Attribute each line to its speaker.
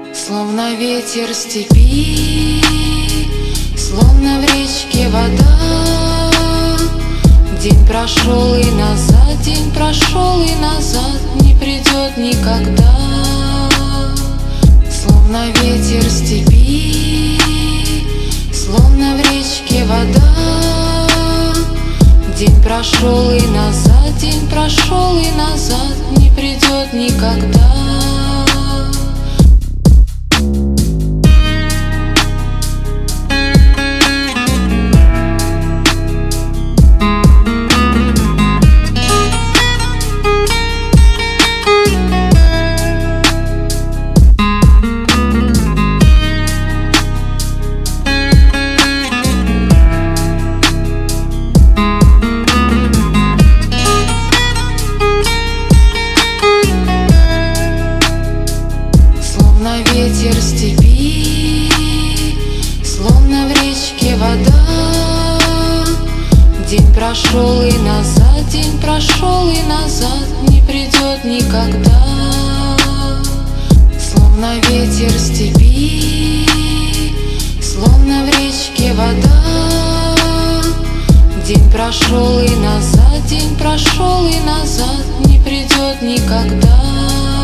Speaker 1: Словно ветер степи, словно в речке вода. День прошел и назад, день прошел и назад, не придет никогда. Словно ветер степи, словно в речке вода. День прошел и назад, день прошел и назад, не придет никогда. Ветер степи, словно в речке вода. День прошел и назад, день прошел и назад, не придет никогда. Словно ветер степи, словно в речке вода. День прошел и назад, день прошел и назад, не придет никогда.